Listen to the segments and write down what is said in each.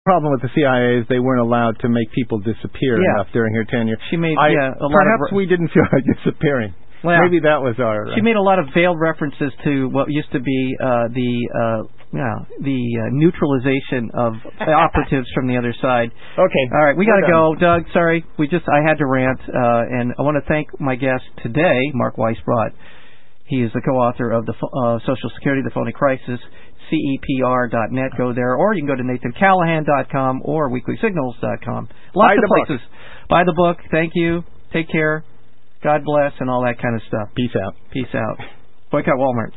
problem with the CIA is they weren't allowed to make people disappear enough during her tenure. She made perhaps we didn't feel like disappearing. Well, maybe that was our... She made a lot of veiled references to what used to be the neutralization of operatives from the other side. Okay. All right, we got to go. Doug, sorry. I had to rant, and I want to thank my guest today, Mark Weisbrot. He is the co-author of the Social Security, The Phony Crisis, CEPR.net. Go there, or you can go to NathanCallahan.com or WeeklySignals.com. Lots of places. Buy the book. Thank you. Take care. God bless, and all that kind of stuff. Peace out. Peace out. Boycott Walmart.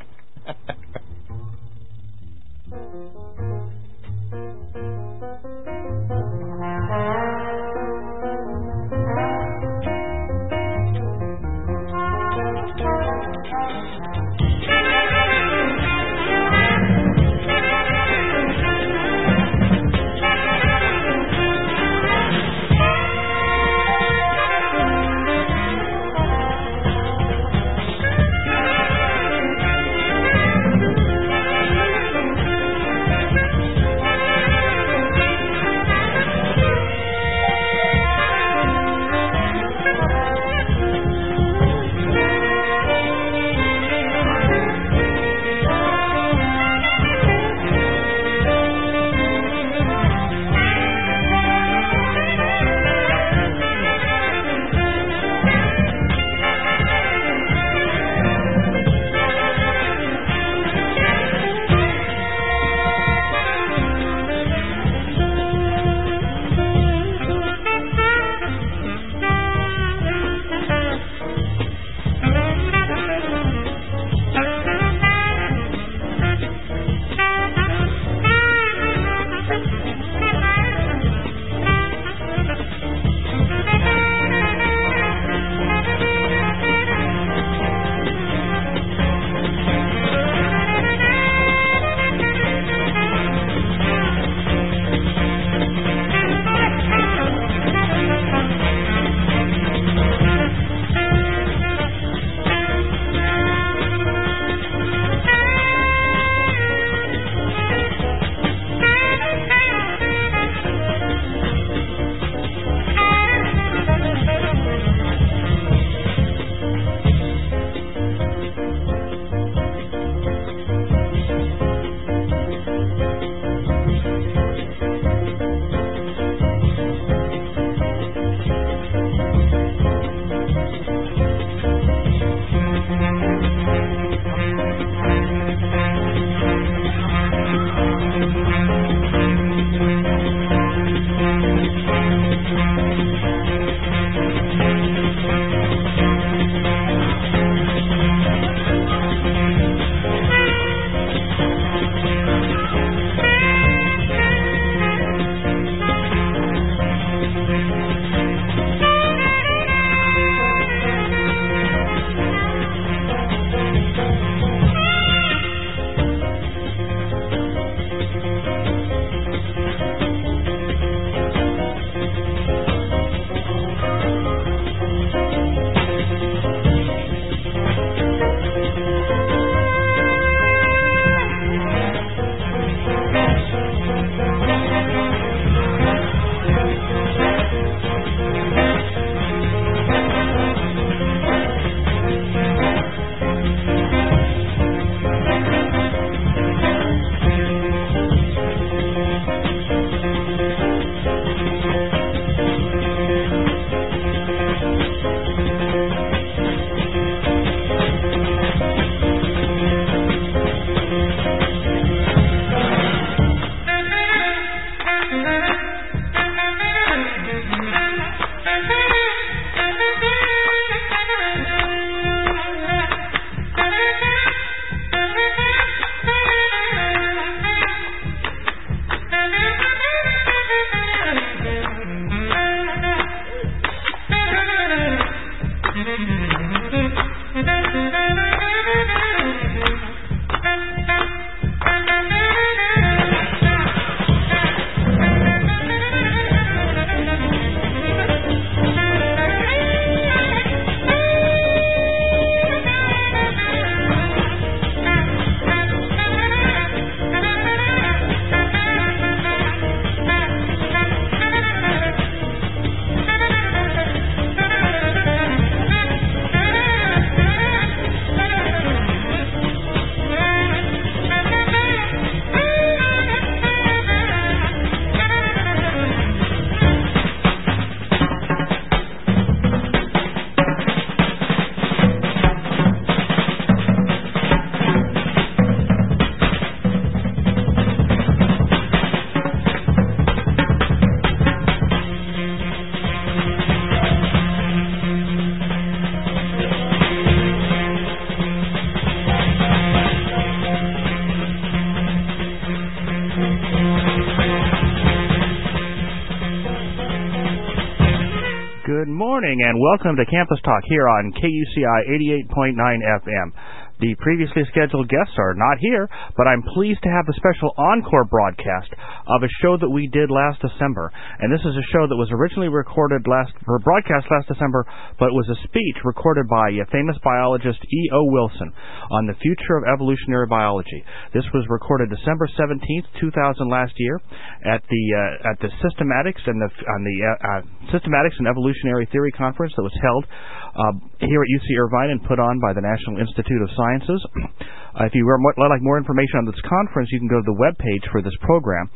Good morning and welcome to Campus Talk here on KUCI 88.9 FM. The previously scheduled guests are not here, but I'm pleased to have a special encore broadcast of a show that we did last December. And this is a show that was originally broadcast last December, but it was a speech recorded by a famous biologist E.O. Wilson on the future of evolutionary biology. This was recorded December 17th, 2000 last year at the Systematics and Systematics and Evolutionary Theory Conference that was held here at UC Irvine and put on by the National Institute of Sciences. If you would like more information on this conference, you can go to the webpage for this program,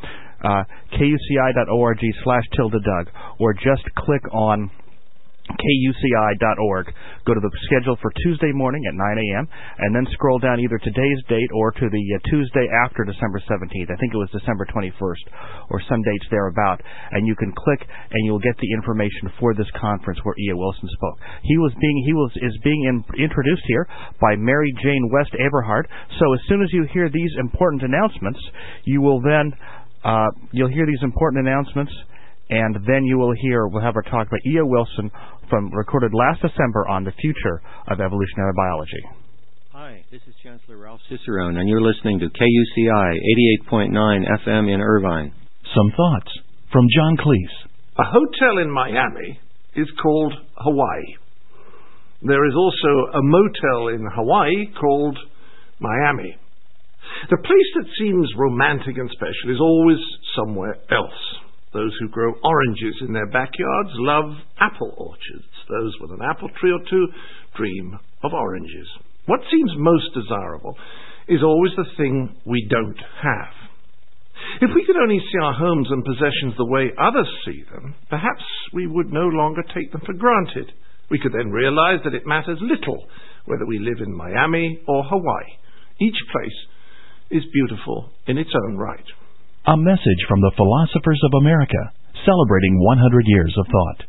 kuci.org/Doug, or just click on KUCI.org. Go to the schedule for Tuesday morning at 9 a.m. and then scroll down either today's date or to the Tuesday after December 17th. I think it was December 21st or some dates thereabout. And you can click and you'll get the information for this conference where E.O. Wilson spoke. He is being introduced here by Mary Jane West Eberhard. So as soon as you hear these important announcements, you'll hear these important announcements. And then we'll have our talk about E.O. Wilson recorded last December on the future of evolutionary biology. Hi, this is Chancellor Ralph Cicerone, and you're listening to KUCI 88.9 FM in Irvine. Some thoughts from John Cleese. A hotel in Miami is called Hawaii. There is also a motel in Hawaii called Miami. The place that seems romantic and special is always somewhere else. Those who grow oranges in their backyards love apple orchards. Those with an apple tree or two dream of oranges. What seems most desirable is always the thing we don't have. If we could only see our homes and possessions the way others see them, perhaps we would no longer take them for granted. We could then realize that it matters little whether we live in Miami or Hawaii. Each place is beautiful in its own right. A message from the Philosophers of America, celebrating 100 years of thought.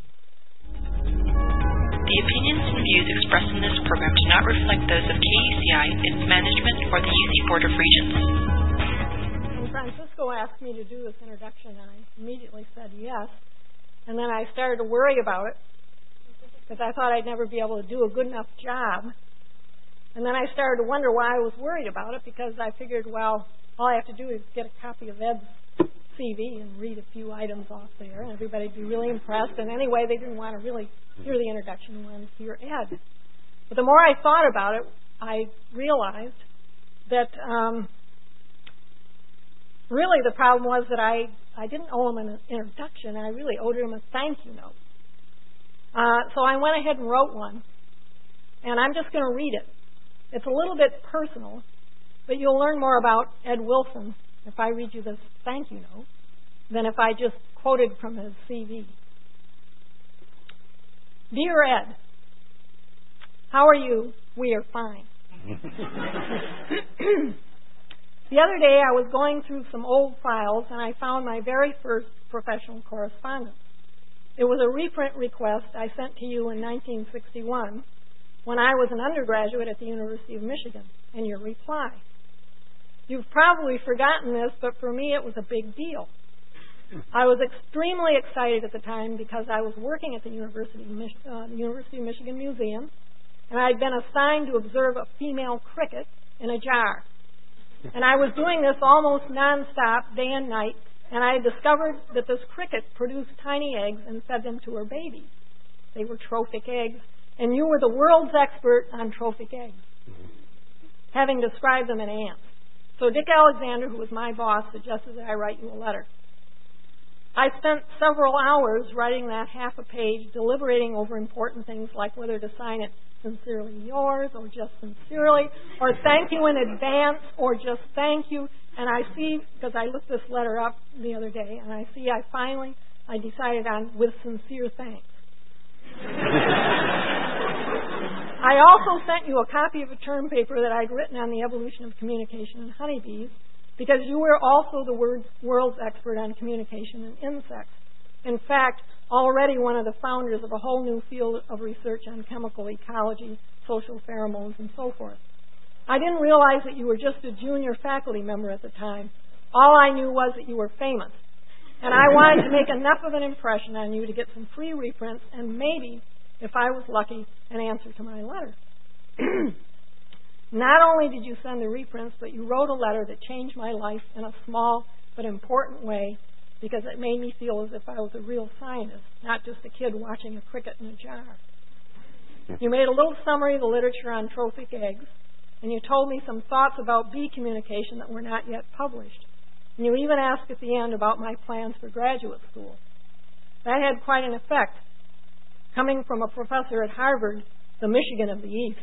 The opinions and views expressed in this program do not reflect those of KUCI, its management, or the UC Board of Regents. When Francisco asked me to do this introduction, I immediately said yes. And then I started to worry about it, because I thought I'd never be able to do a good enough job. And then I started to wonder why I was worried about it, because I figured, well, all I have to do is get a copy of Ed's CV and read a few items off there, and everybody'd be really impressed. And anyway, they didn't want to really hear the introduction, they wanted to hear Ed. But the more I thought about it, I realized that really the problem was that I didn't owe him an introduction. I really owed him a thank you note. So I went ahead and wrote one, and I'm just going to read it. It's a little bit personal, but you'll learn more about Ed Wilson if I read you this thank you note than if I just quoted from his CV. Dear Ed, how are you? We are fine. The other day I was going through some old files and I found my very first professional correspondence. It was a reprint request I sent to you in 1961 when I was an undergraduate at the University of Michigan, and your reply. You've probably forgotten this, but for me it was a big deal. I was extremely excited at the time because I was working at the University of Michigan Museum, and I'd been assigned to observe a female cricket in a jar. And I was doing this almost nonstop, day and night, and I discovered that this cricket produced tiny eggs and fed them to her babies. They were trophic eggs, and you were the world's expert on trophic eggs, having described them in ants. So Dick Alexander, who was my boss, suggested that I write you a letter. I spent several hours writing that half a page, deliberating over important things like whether to sign it sincerely yours or just sincerely, or thank you in advance or just thank you. And I see, because I looked this letter up the other day, and I decided on with sincere thanks. I also sent you a copy of a term paper that I'd written on the evolution of communication in honeybees, because you were also the world's expert on communication in insects. In fact, already one of the founders of a whole new field of research on chemical ecology, social pheromones, and so forth. I didn't realize that you were just a junior faculty member at the time. All I knew was that you were famous. And I wanted to make enough of an impression on you to get some free reprints and maybe, if I was lucky, an answer to my letter. Not only did you send the reprints, but you wrote a letter that changed my life in a small but important way because it made me feel as if I was a real scientist, not just a kid watching a cricket in a jar. You made a little summary of the literature on trophic eggs, and you told me some thoughts about bee communication that were not yet published. And you even asked at the end about my plans for graduate school. That had quite an effect, coming from a professor at Harvard, the Michigan of the East.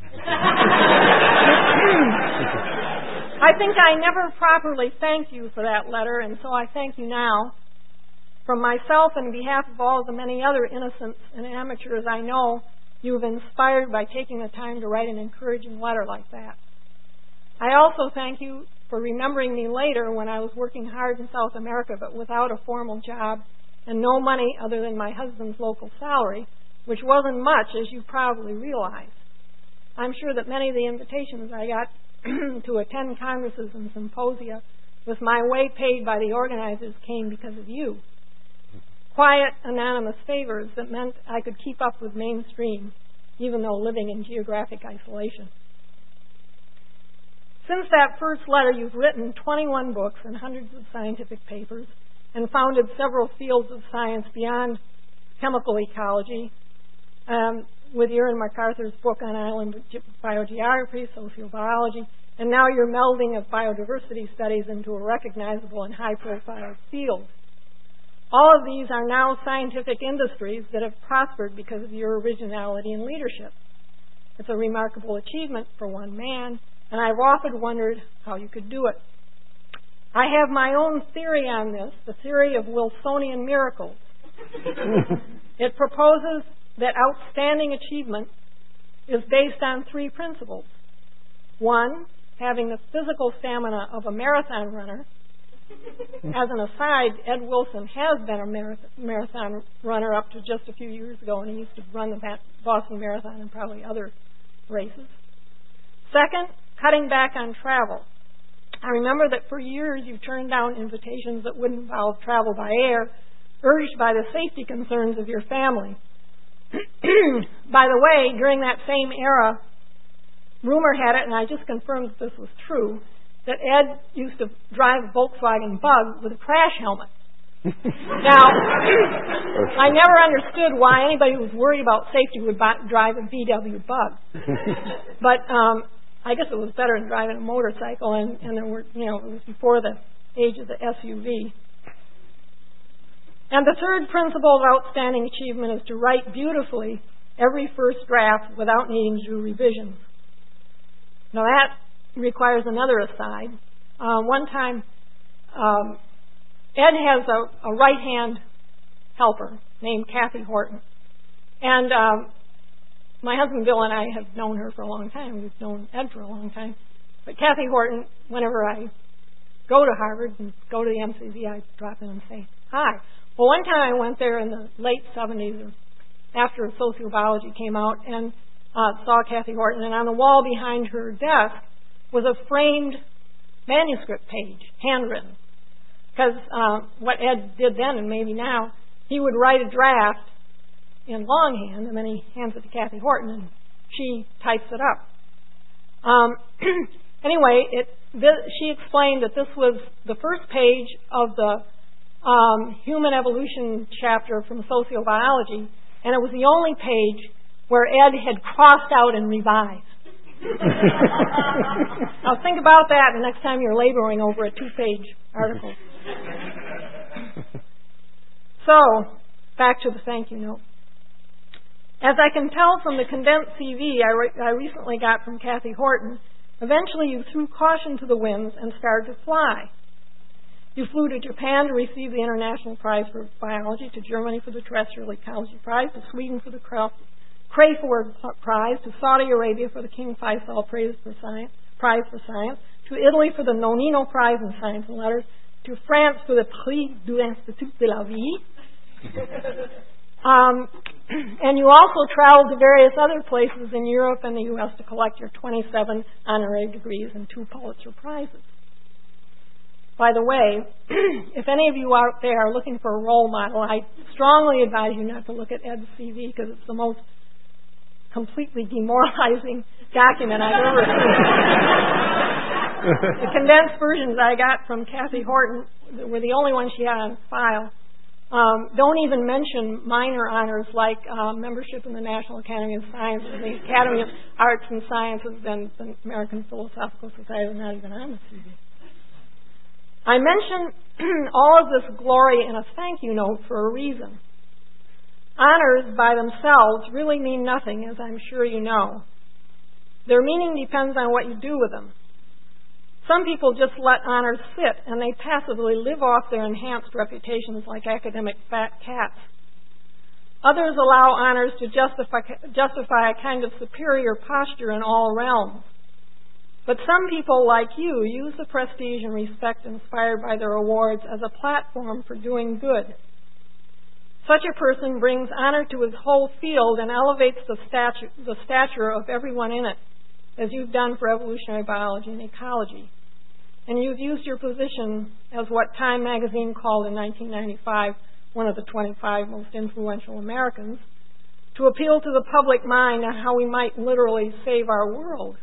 I think I never properly thanked you for that letter, and so I thank you now. From myself and on behalf of all of the many other innocents and amateurs I know, you have inspired by taking the time to write an encouraging letter like that. I also thank you for remembering me later when I was working hard in South America but without a formal job and no money other than my husband's local salary, which wasn't much, as you probably realize. I'm sure that many of the invitations I got to attend congresses and symposia with my way paid by the organizers came because of you. Quiet, anonymous favors that meant I could keep up with mainstream, even though living in geographic isolation. Since that first letter, you've written 21 books and hundreds of scientific papers and founded several fields of science beyond chemical ecology, with Erin MacArthur's book on island biogeography, sociobiology, and now your melding of biodiversity studies into a recognizable and high-profile field. All of these are now scientific industries that have prospered because of your originality and leadership. It's a remarkable achievement for one man, and I've often wondered how you could do it. I have my own theory on this, the theory of Wilsonian miracles. It proposes that outstanding achievement is based on three principles. One, having the physical stamina of a marathon runner. As an aside, Ed Wilson has been a marathon runner up to just a few years ago, and he used to run the Boston Marathon and probably other races. Second, cutting back on travel. I remember that for years you turned down invitations that would involve travel by air, urged by the safety concerns of your family. By the way, during that same era, rumor had it, and I just confirmed that this was true, that Ed used to drive a Volkswagen Bug with a crash helmet. Now, I never understood why anybody who was worried about safety would drive a VW Bug. But I guess it was better than driving a motorcycle, and there were, it was before the age of the SUV. And the third principle of outstanding achievement is to write beautifully every first draft without needing to do revisions. Now that requires another aside. One time, Ed has a right-hand helper named Kathy Horton. And my husband Bill and I have known her for a long time. We've known Ed for a long time. But Kathy Horton, whenever I go to Harvard and go to the MCV, I drop in and say hi. Well, one time I went there in the late 70s or after sociobiology came out and saw Kathy Horton, and on the wall behind her desk was a framed manuscript page, handwritten. Because what Ed did then, and maybe now, he would write a draft in longhand, and then he hands it to Kathy Horton, and she types it up. Anyway, she explained that this was the first page of the human evolution chapter from sociobiology, and it was the only page where Ed had crossed out and revised. Now think about that the next time you're laboring over a 2-page article. So, back to the thank you note. As I can tell from the condensed CV I recently got from Kathy Horton, eventually you threw caution to the winds and started to fly. You flew to Japan to receive the International Prize for Biology, to Germany for the Terrestrial Ecology Prize, to Sweden for the Crafoord Prize, to Saudi Arabia for the King Faisal Prize for Science, to Italy for the Nonino Prize in Science and Letters, to France for the Prix du Institut de la Vie. And you also traveled to various other places in Europe and the U.S. to collect your 27 honorary degrees and 2 Pulitzer Prizes. By the way, if any of you out there are looking for a role model, I strongly advise you not to look at Ed's CV because it's the most completely demoralizing document I've ever seen. The condensed versions I got from Kathy Horton were the only ones she had on file. Don't even mention minor honors like membership in the National Academy of Sciences, the Academy of Arts and Sciences, and the American Philosophical Society. Not even on the CV. I mention all of this glory in a thank you note for a reason. Honors by themselves really mean nothing, as I'm sure you know. Their meaning depends on what you do with them. Some people just let honors sit and they passively live off their enhanced reputations like academic fat cats. Others allow honors to justify a kind of superior posture in all realms. But some people, like you, use the prestige and respect inspired by their awards as a platform for doing good. Such a person brings honor to his whole field and elevates the stature of everyone in it, as you've done for evolutionary biology and ecology. And you've used your position as what Time magazine called in 1995 one of the 25 most influential Americans, to appeal to the public mind on how we might literally save our world.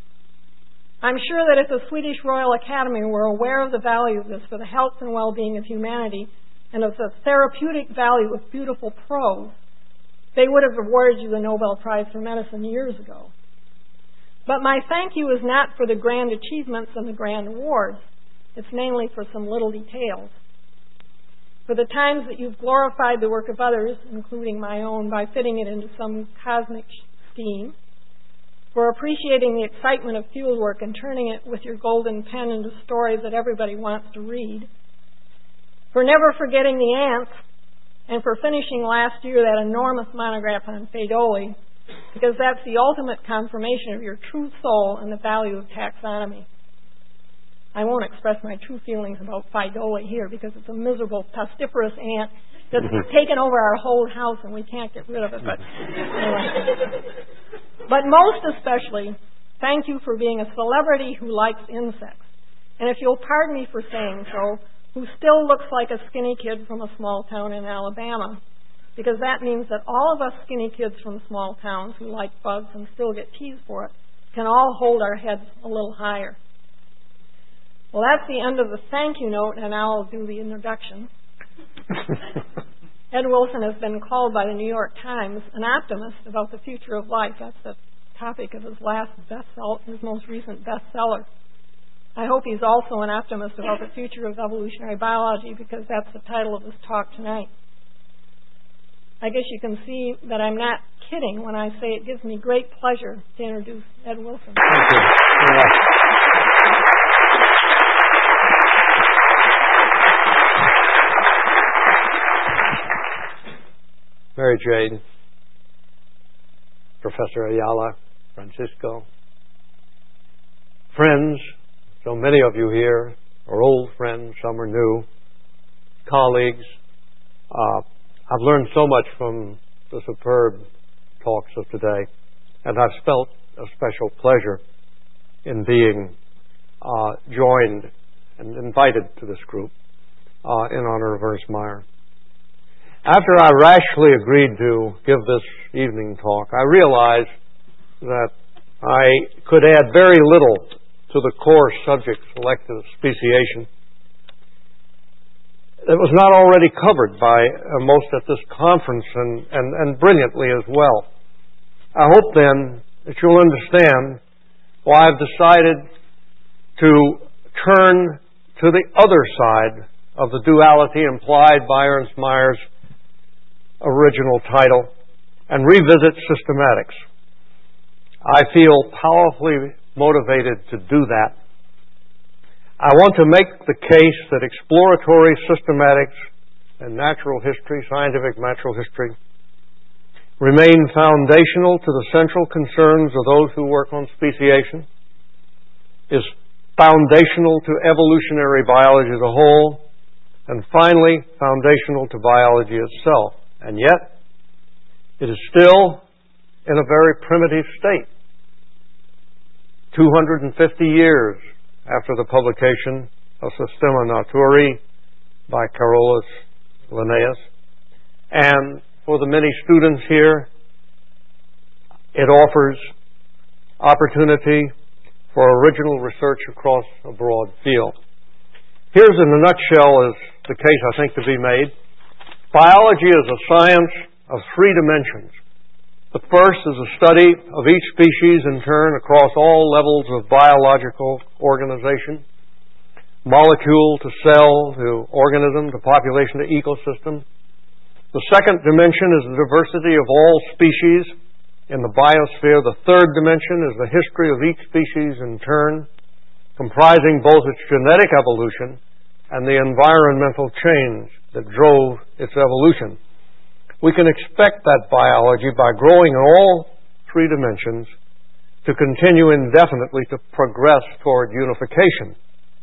I'm sure that if the Swedish Royal Academy were aware of the value of this for the health and well-being of humanity and of the therapeutic value of beautiful prose, they would have awarded you the Nobel Prize for Medicine years ago. But my thank you is not for the grand achievements and the grand awards. It's mainly for some little details. For the times that you've glorified the work of others, including my own, by fitting it into some cosmic scheme, for appreciating the excitement of fieldwork and turning it with your golden pen into stories that everybody wants to read, for never forgetting the ants, and for finishing last year that enormous monograph on Phaidole, because that's the ultimate confirmation of your true soul and the value of taxonomy. I won't express my true feelings about Phaidole here because it's a miserable, pestiferous ant that's taken over our whole house and we can't get rid of it. But anyway. But most especially, thank you for being a celebrity who likes insects. And if you'll pardon me for saying so, who still looks like a skinny kid from a small town in Alabama, because that means that all of us skinny kids from small towns who like bugs and still get teased for it can all hold our heads a little higher. Well, that's the end of the thank you note, and now I'll do the introduction. Ed Wilson has been called by the New York Times an optimist about the future of life. That's the topic of his most recent bestseller. I hope he's also an optimist about the future of evolutionary biology because that's the title of his talk tonight. I guess you can see that I'm not kidding when I say it gives me great pleasure to introduce Ed Wilson. Thank you. Mary Jane, Professor Ayala, Francisco, friends, so many of you here are old friends, some are new, colleagues. I've learned so much from the superb talks of today, and I've felt a special pleasure in being joined and invited to this group in honor of Ernst Mayr. After I rashly agreed to give this evening talk, I realized that I could add very little to the core subject selected of speciation that was not already covered by most at this conference and brilliantly as well. I hope then that you'll understand why I've decided to turn to the other side of the duality implied by Ernst Mayr's original title and revisit systematics. I feel powerfully motivated to do that. I want to make the case that exploratory systematics and natural history, scientific natural history, remain foundational to the central concerns of those who work on speciation, is foundational to evolutionary biology as a whole, and finally, foundational to biology itself. And yet, it is still in a very primitive state. 250 years after the publication a Systema Naturae by Carolus Linnaeus. And for the many students here, it offers opportunity for original research across a broad field. Here's in a nutshell is the case I think to be made. Biology is a science of three dimensions. The first is a study of each species in turn across all levels of biological organization, molecule to cell to organism to population to ecosystem. The second dimension is the diversity of all species in the biosphere. The third dimension is the history of each species in turn, comprising both its genetic evolution and the environmental change that drove its evolution. We can expect that biology, by growing in all three dimensions, to continue indefinitely to progress toward unification.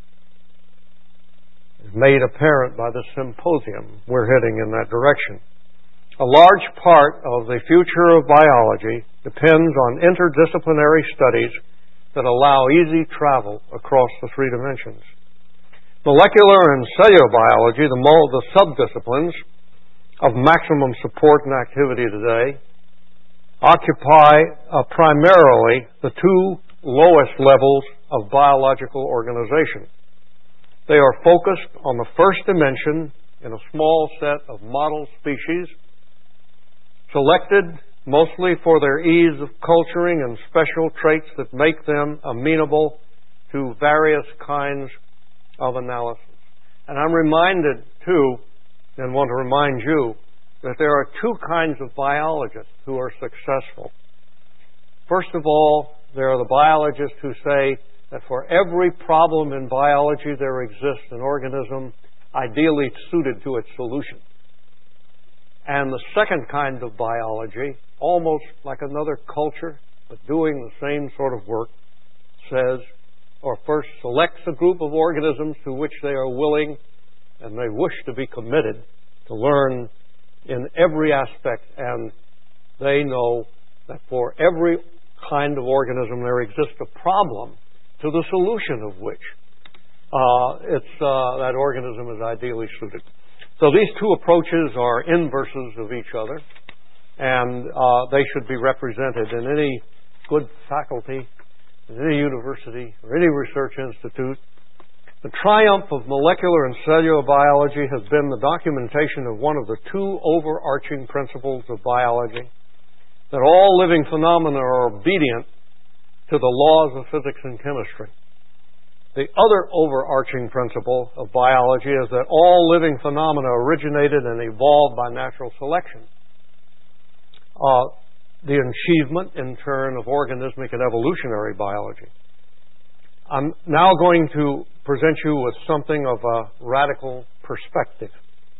It's made apparent by this symposium. We're heading in that direction. A large part of the future of biology depends on interdisciplinary studies that allow easy travel across the three dimensions. Molecular and cellular biology, the subdisciplines of maximum support and activity today, occupy primarily the two lowest levels of biological organization. They are focused on the first dimension in a small set of model species, selected mostly for their ease of culturing and special traits that make them amenable to various kinds of analysis. And I'm reminded, too, and want to remind you, that there are two kinds of biologists who are successful. First of all, there are the biologists who say that for every problem in biology there exists an organism ideally suited to its solution. And the second kind of biology, almost like another culture, but doing the same sort of work, says, or first selects a group of organisms to which they are willing and they wish to be committed to learn in every aspect, and they know that for every kind of organism there exists a problem to the solution of which that organism is ideally suited. So these two approaches are inverses of each other, and they should be represented in any good faculty, in any university, or any research institute. The triumph of molecular and cellular biology has been the documentation of one of the two overarching principles of biology, that all living phenomena are obedient to the laws of physics and chemistry. The other overarching principle of biology is that all living phenomena originated and evolved by natural selection. The achievement, in turn, of organismic and evolutionary biology. I'm now going to present you with something of a radical perspective.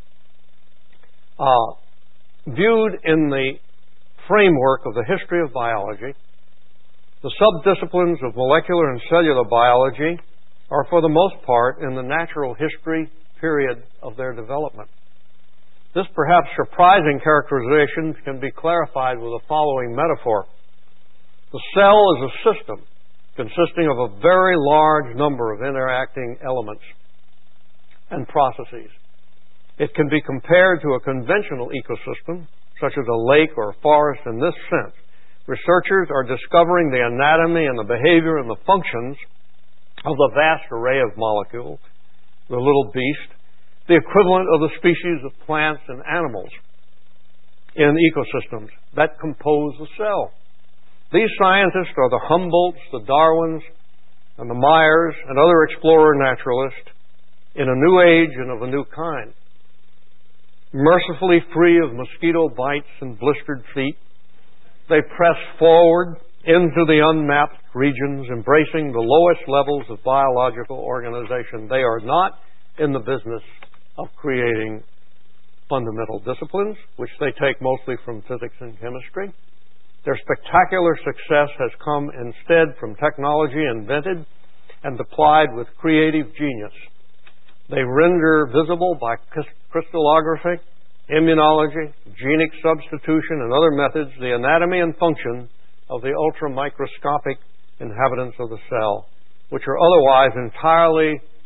Viewed in the framework of the history of biology, the subdisciplines of molecular and cellular biology are for the most part in the natural history period of their development. This perhaps surprising characterization can be clarified with the following metaphor. The cell is a system consisting of a very large number of interacting elements and processes. It can be compared to a conventional ecosystem, such as a lake or a forest in this sense. Researchers are discovering the anatomy and the behavior and the functions of the vast array of molecules, the little beast, the equivalent of the species of plants and animals in ecosystems that compose the cell. These scientists are the Humboldts, the Darwins, and the Myers, and other explorer naturalists in a new age and of a new kind. Mercifully free of mosquito bites and blistered feet, they press forward into the unmapped regions, embracing the lowest levels of biological organization. They are not in the business of creating fundamental disciplines, which they take mostly from physics and chemistry. Their spectacular success has come instead from technology invented and applied with creative genius. They render visible by crystallography, immunology, genic substitution, and other methods the anatomy and function of the ultramicroscopic inhabitants of the cell, which are otherwise entirely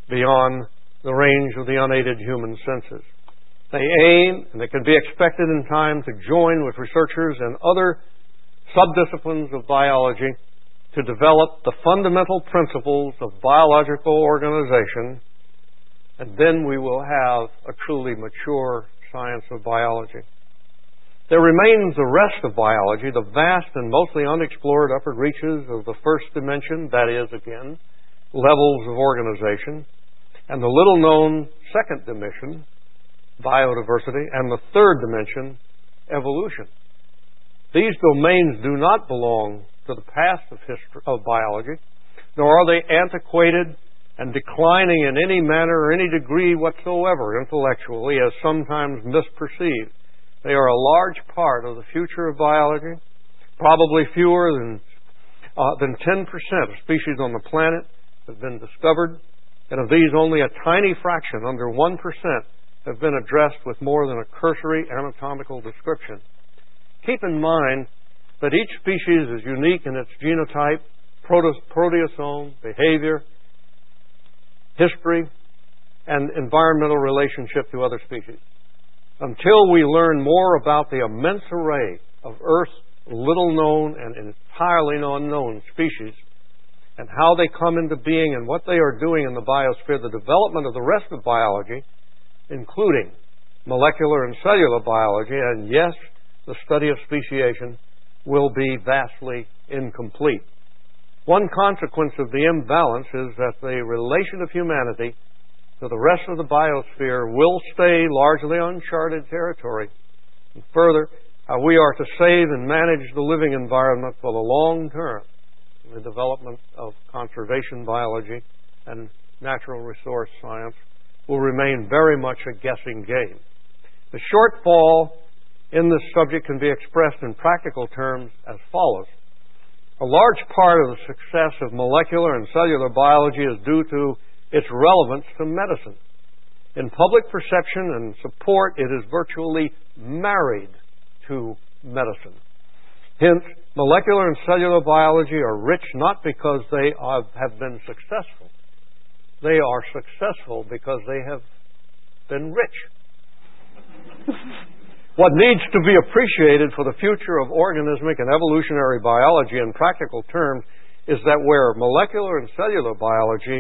beyond the range of the unaided human senses. They aim, and they can be expected in time, to join with researchers and other subdisciplines of biology to develop the fundamental principles of biological organization, and then we will have a truly mature science of biology. There remains the rest of biology, the vast and mostly unexplored upper reaches of the first dimension, that is, again, levels of organization, and the little-known second dimension, biodiversity, and the third dimension, evolution. These domains do not belong to the past of biology, nor are they antiquated and declining in any manner or any degree whatsoever intellectually, as sometimes misperceived. They are a large part of the future of biology. Probably fewer than 10% of species on the planet have been discovered, and of these only a tiny fraction, under 1%, have been addressed with more than a cursory anatomical description. Keep in mind that each species is unique in its genotype, proteasome, behavior, history, and environmental relationship to other species. Until we learn more about the immense array of Earth's little-known and entirely unknown species, and how they come into being and what they are doing in the biosphere, the development of the rest of biology, including molecular and cellular biology, and yes, the study of speciation, will be vastly incomplete. One consequence of the imbalance is that the relation of humanity to the rest of the biosphere will stay largely uncharted territory. And further, we are to save and manage the living environment for the long term. The development of conservation biology and natural resource science will remain very much a guessing game. The shortfall in this subject can be expressed in practical terms as follows. A large part of the success of molecular and cellular biology is due to its relevance to medicine. In public perception and support, it is virtually married to medicine. Hence, molecular and cellular biology are rich not because they have been successful. They are successful because they have been rich. What needs to be appreciated for the future of organismic and evolutionary biology in practical terms is that where molecular and cellular biology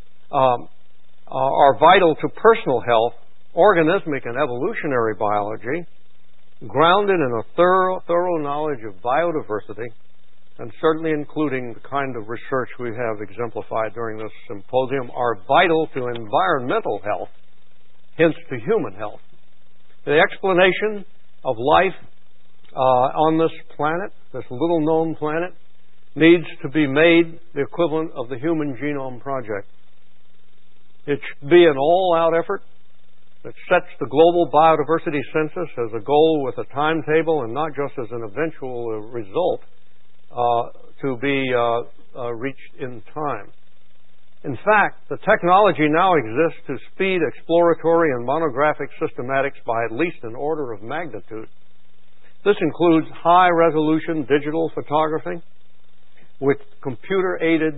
are vital to personal health, organismic and evolutionary biology, grounded in a thorough knowledge of biodiversity, and certainly including the kind of research we have exemplified during this symposium, are vital to environmental health, hence to human health. The explanation of life on this planet, this little-known planet, needs to be made the equivalent of the Human Genome Project. It should be an all-out effort that sets the global biodiversity census as a goal with a timetable and not just as an eventual result to be reached in time. In fact, the technology now exists to speed exploratory and monographic systematics by at least an order of magnitude. This includes high-resolution digital photography with computer-aided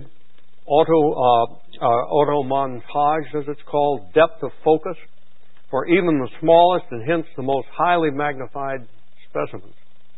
auto-montage, as it's called, depth of focus for even the smallest and hence the most highly magnified specimens,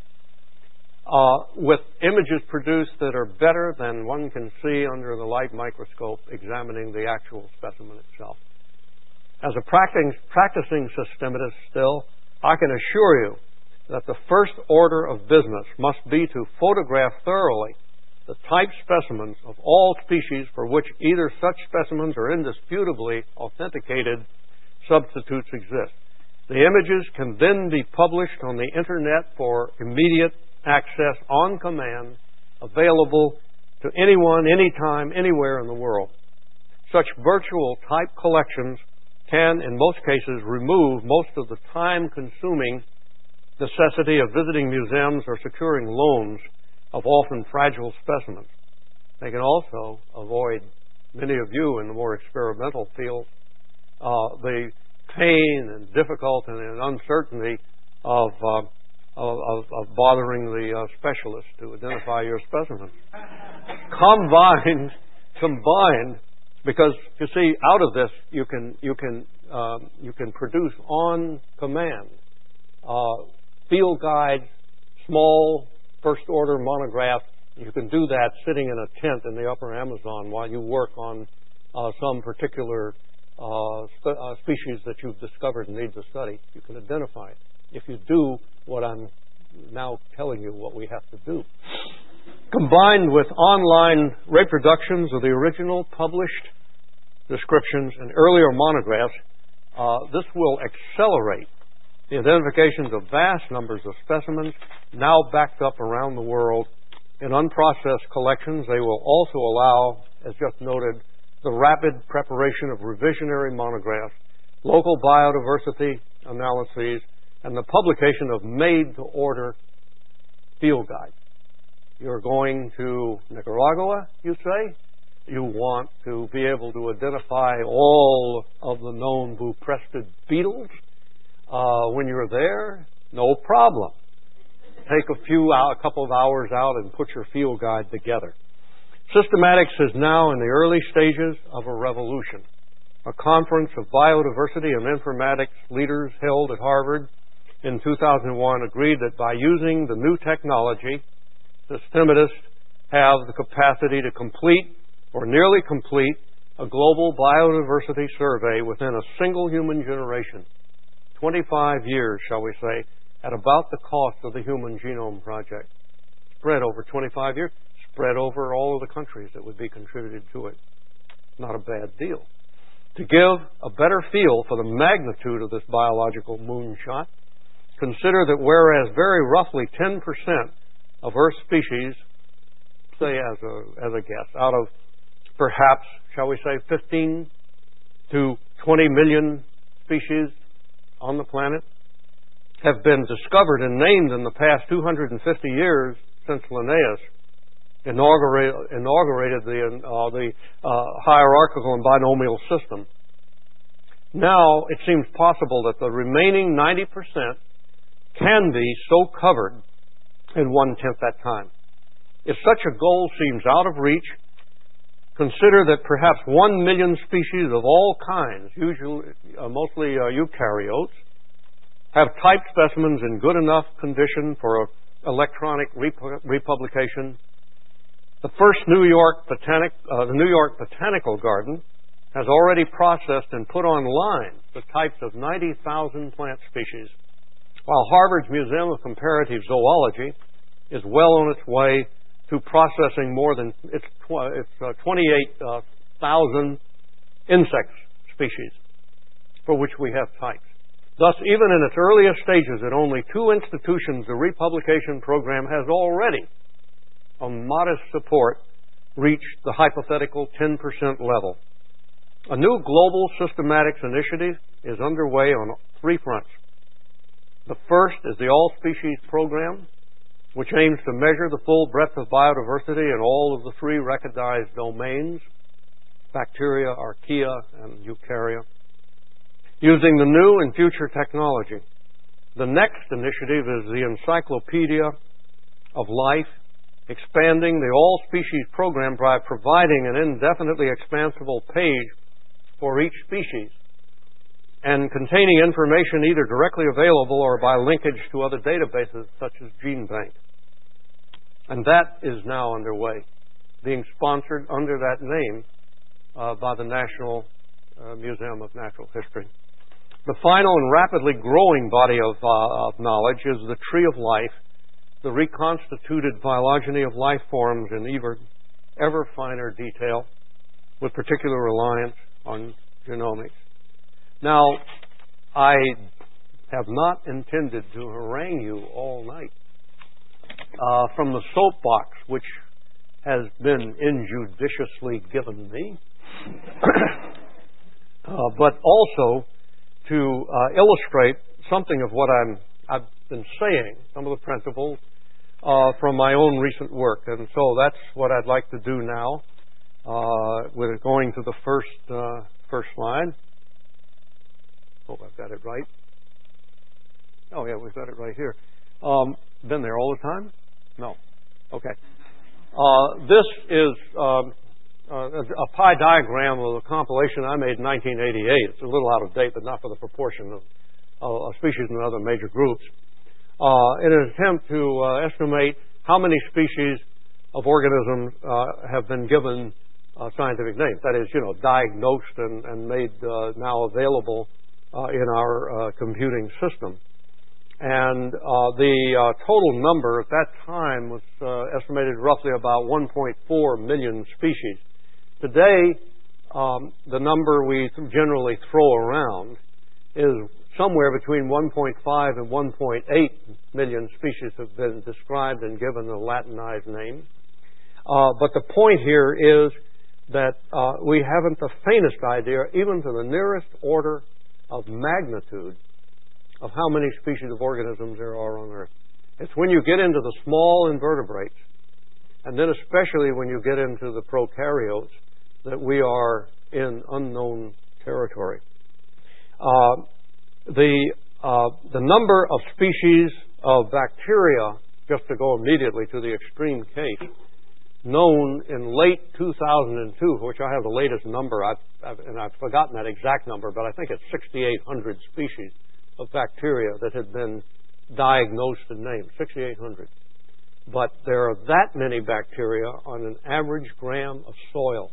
with images produced that are better than one can see under the light microscope examining the actual specimen itself. As a practicing systematist still, I can assure you that the first order of business must be to photograph thoroughly the type specimens of all species for which either such specimens or indisputably authenticated substitutes exist. The images can then be published on the Internet for immediate access on command, available to anyone, anytime, anywhere in the world. Such virtual type collections can, in most cases, remove most of the time-consuming necessity of visiting museums or securing loans of often fragile specimens. They can also avoid, many of you in the more experimental field, the pain and difficulty and uncertainty of bothering the specialist to identify your specimen. Combined, Because you see, out of this you can produce on command field guides, small first order monographs. You can do that sitting in a tent in the upper Amazon while you work on some particular species that you've discovered and need to study. You can identify it if you do what I'm now telling you what we have to do. Combined with online reproductions of the original published descriptions and earlier monographs, this will accelerate the identifications of vast numbers of specimens now backed up around the world in unprocessed collections. They will also allow, as just noted, the rapid preparation of revisionary monographs, local biodiversity analyses, and the publication of made-to-order field guides. You're going to Nicaragua, you say? You want to be able to identify all of the known buprestid beetles when you're there? No problem. Take a couple of hours out and put your field guide together. Systematics is now in the early stages of a revolution. A conference of biodiversity and informatics leaders held at Harvard in 2001 agreed that by using the new technology, systematists have the capacity to complete or nearly complete a global biodiversity survey within a single human generation. 25 years, shall we say, at about the cost of the Human Genome Project. Spread over 25 years, spread over all of the countries that would be contributed to it. Not a bad deal. To give a better feel for the magnitude of this biological moonshot, consider that whereas very roughly 10% of Earth species, say as a guess, out of perhaps, shall we say, 15 to 20 million species on the planet, have been discovered and named in the past 250 years since Linnaeus inaugurated the hierarchical and binomial system. Now it seems possible that the remaining 90% can be so covered in 1/10 that time. If such a goal seems out of reach, consider that perhaps 1 million species of all kinds, usually mostly eukaryotes, have type specimens in good enough condition for electronic republication. The first the New York Botanical Garden has already processed and put online the types of 90,000 plant species, while Harvard's Museum of Comparative Zoology is well on its way to processing more than 28,000 insect species for which we have types. Thus, even in its earliest stages at only 2 institutions, the republication program has already, on modest support, reached the hypothetical 10% level. A new global systematics initiative is underway on 3 fronts. The first is the All Species Program, which aims to measure the full breadth of biodiversity in all of the 3 recognized domains, bacteria, archaea, and eukarya, using the new and future technology. The next initiative is the Encyclopedia of Life, expanding the All Species Program by providing an indefinitely expansible page for each species and containing information either directly available or by linkage to other databases such as GeneBank. And that is now underway, being sponsored under that name by the National Museum of Natural History. The final and rapidly growing body of knowledge is the Tree of Life, the reconstituted phylogeny of life forms in ever finer detail, with particular reliance on genomics. Now, I have not intended to harangue you all night from the soapbox, which has been injudiciously given me, but also to illustrate something of what I've been saying, some of the principles from my own recent work. And so that's what I'd like to do now, with going to the first slide. Hope I've got it right. Oh, yeah, we've got it right here. Been there all the time? No. Okay. This is a pie diagram of a compilation I made in 1988. It's a little out of date, but not for the proportion of species in other major groups. In an attempt to estimate how many species of organisms have been given scientific names. That is, diagnosed and made now available in our computing system. And the total number at that time was estimated roughly about 1.4 million species. Today, the number we generally throw around is somewhere between 1.5 and 1.8 million species have been described and given a Latinized name. But the point here is that we haven't the faintest idea, even to the nearest order of magnitude, of how many species of organisms there are on Earth. It's when you get into the small invertebrates, and then especially when you get into the prokaryotes, that we are in unknown territory. The number of species of bacteria, just to go immediately to the extreme case, known in late 2002, which I have the latest number, and I've forgotten that exact number, but I think it's 6,800 species of bacteria that had been diagnosed and named, 6,800. But there are that many bacteria on an average gram of soil,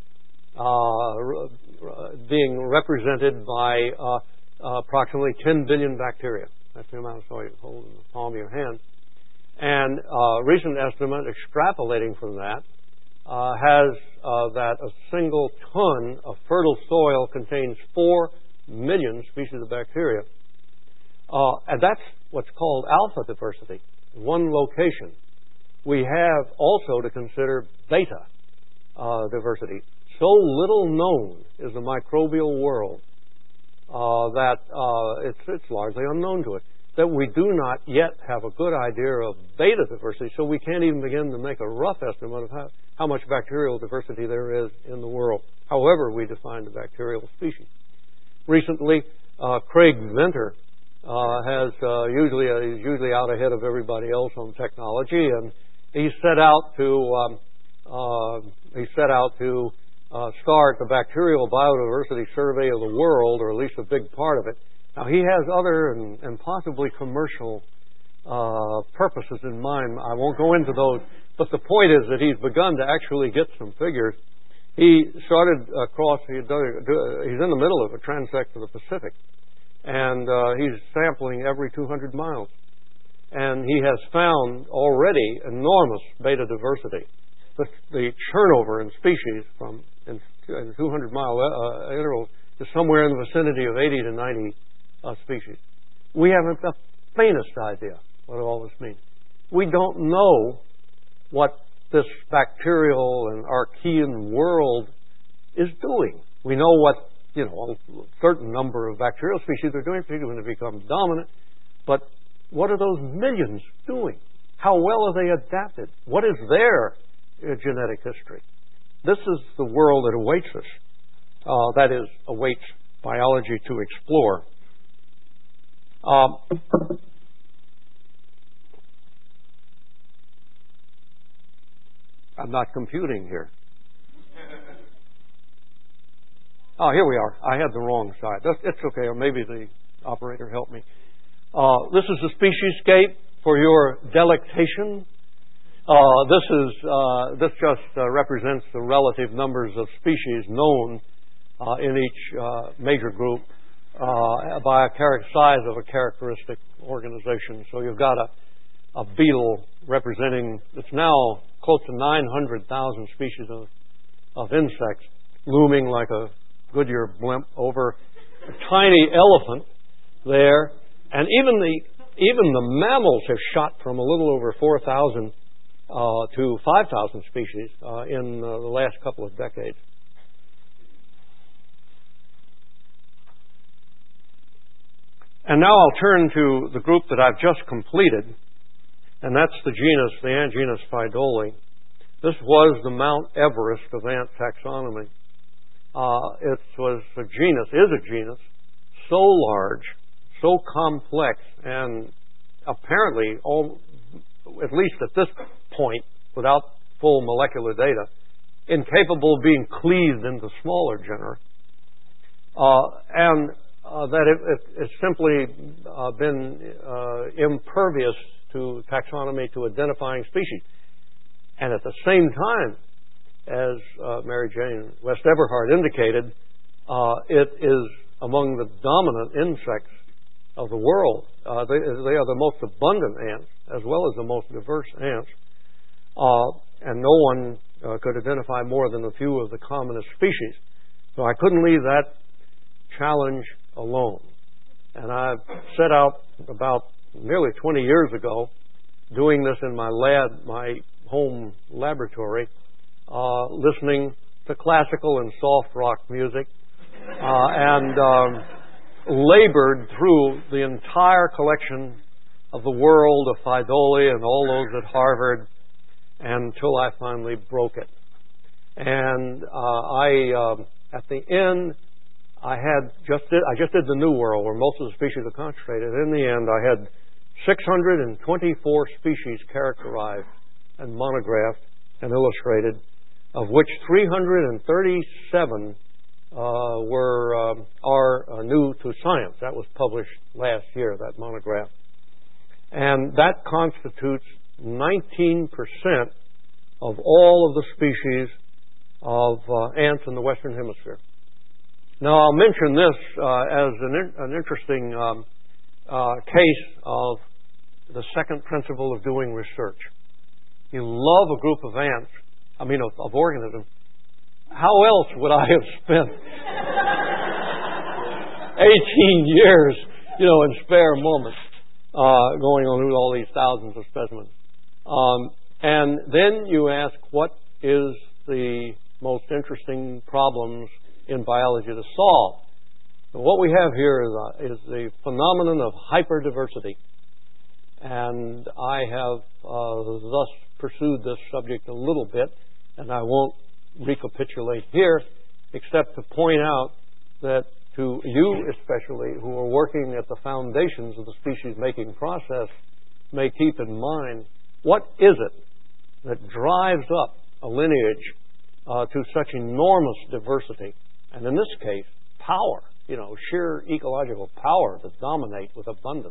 being represented by approximately 10 billion bacteria. That's the amount of soil you hold in the palm of your hand. And a recent estimate extrapolating from that has that a single ton of fertile soil contains 4 million species of bacteria. And that's what's called alpha diversity, one location. We have also to consider beta diversity. So little known is the microbial world that it's largely unknown to us, that we do not yet have a good idea of beta diversity, so we can't even begin to make a rough estimate of how much bacterial diversity there is in the world, however we define the bacterial species. Recently, Craig Venter he's usually out ahead of everybody else on technology, and he set out to start the Bacterial Biodiversity Survey of the world, or at least a big part of it. Now, he has other and possibly commercial purposes in mind. I won't go into those, but the point is that he's begun to actually get some figures. He started across, he's in the middle of a transect of the Pacific, and he's sampling every 200 miles. And he has found already enormous beta diversity. The turnover in species from in 200-mile intervals is somewhere in the vicinity of 80 to 90 species. We haven't the faintest idea what all this means. We don't know what this bacterial and archaean world is doing. We know what, a certain number of bacterial species are doing, particularly when they become dominant, but what are those millions doing? How well are they adapted? What is their genetic history? This is the world that awaits us. That is, awaits biology to explore. I'm not computing here. Oh, here we are. I had the wrong side. It's okay, or maybe the operator helped me. This is the speciescape for your delectation. This just represents the relative numbers of species known in each major group by a size of a characteristic organization. So you've got a beetle representing, it's now close to 900,000 species of insects looming like a Goodyear blimp over a tiny elephant there. And even the mammals have shot from a little over 4,000 to 5,000 species in the last couple of decades. And now I'll turn to the group that I've just completed, and that's the genus, the ant genus Pheidole. This was the Mount Everest of ant taxonomy. It was a genus, is a genus, so large, so complex, and apparently, at least at this point, without full molecular data, incapable of being cleaved into smaller genera, and that it's simply been impervious to taxonomy, to identifying species. And at the same time, as Mary Jane West Eberhard indicated, it is among the dominant insects of the world. They are the most abundant ants, as well as the most diverse ants. And no one could identify more than a few of the commonest species. So I couldn't leave that challenge alone. And I set out about nearly 20 years ago, doing this in my home laboratory, listening to classical and soft rock music, and labored through the entire collection of the world of Phaidole and all those at Harvard until I finally broke it. And at the end, I just did the New World, where most of the species are concentrated. In the end, I had 624 species characterized and monographed and illustrated, of which 337 are new to science. That was published last year, that monograph. And that constitutes 19% of all of the species of ants in the Western Hemisphere. Now, I'll mention this as an interesting case of the second principle of doing research. You love a group of ants, of organisms. How else would I have spent 18 years, in spare moments, going through all these thousands of specimens? And then you ask, what is the most interesting problems in biology to solve? And what we have here is the phenomenon of hyperdiversity. And I have thus pursued this subject a little bit, and I won't recapitulate here, except to point out that to you especially, who are working at the foundations of the species-making process, may keep in mind, what is it that drives up a lineage to such enormous diversity? And in this case, power, sheer ecological power to dominate with abundance.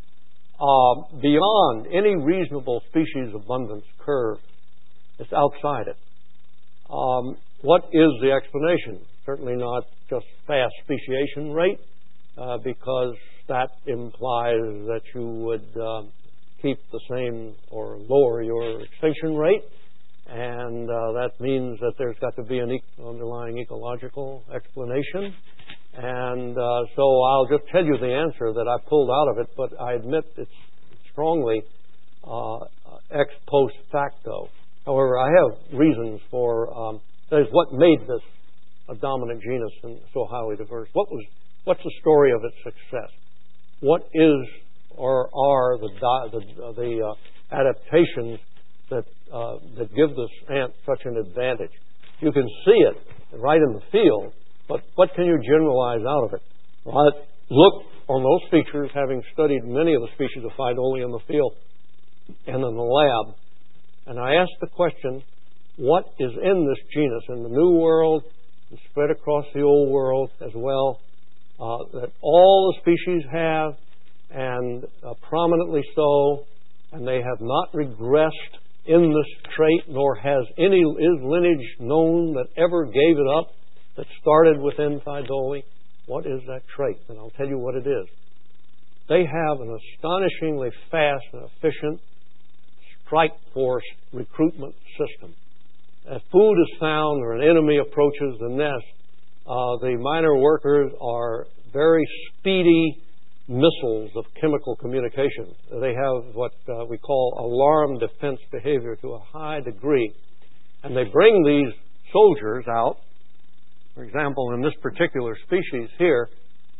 Beyond any reasonable species abundance curve, it's outside it. What is the explanation? Certainly not just fast speciation rate, because that implies that you would keep the same or lower your extinction rate, and that means that there's got to be an underlying ecological explanation. And so I'll just tell you the answer that I pulled out of it, but I admit it's strongly ex post facto. However, I have reasons for that is what made this a dominant genus and so highly diverse. What's the story of its success? What is or are the adaptations that give this ant such an advantage? You can see it right in the field, but what can you generalize out of it? Well, I look on those features, having studied many of the species of Phaidole in the field and in the lab, and I asked the question, what is in this genus, in the New World, and spread across the Old World as well, that all the species have, and prominently so, and they have not regressed in this trait, nor is lineage known that ever gave it up, that started within Phaidole. What is that trait? And I'll tell you what it is. They have an astonishingly fast and efficient strike force recruitment system. If food is found or an enemy approaches the nest, the minor workers are very speedy missiles of chemical communication. They have what we call alarm defense behavior to a high degree. And they bring these soldiers out, for example, in this particular species here,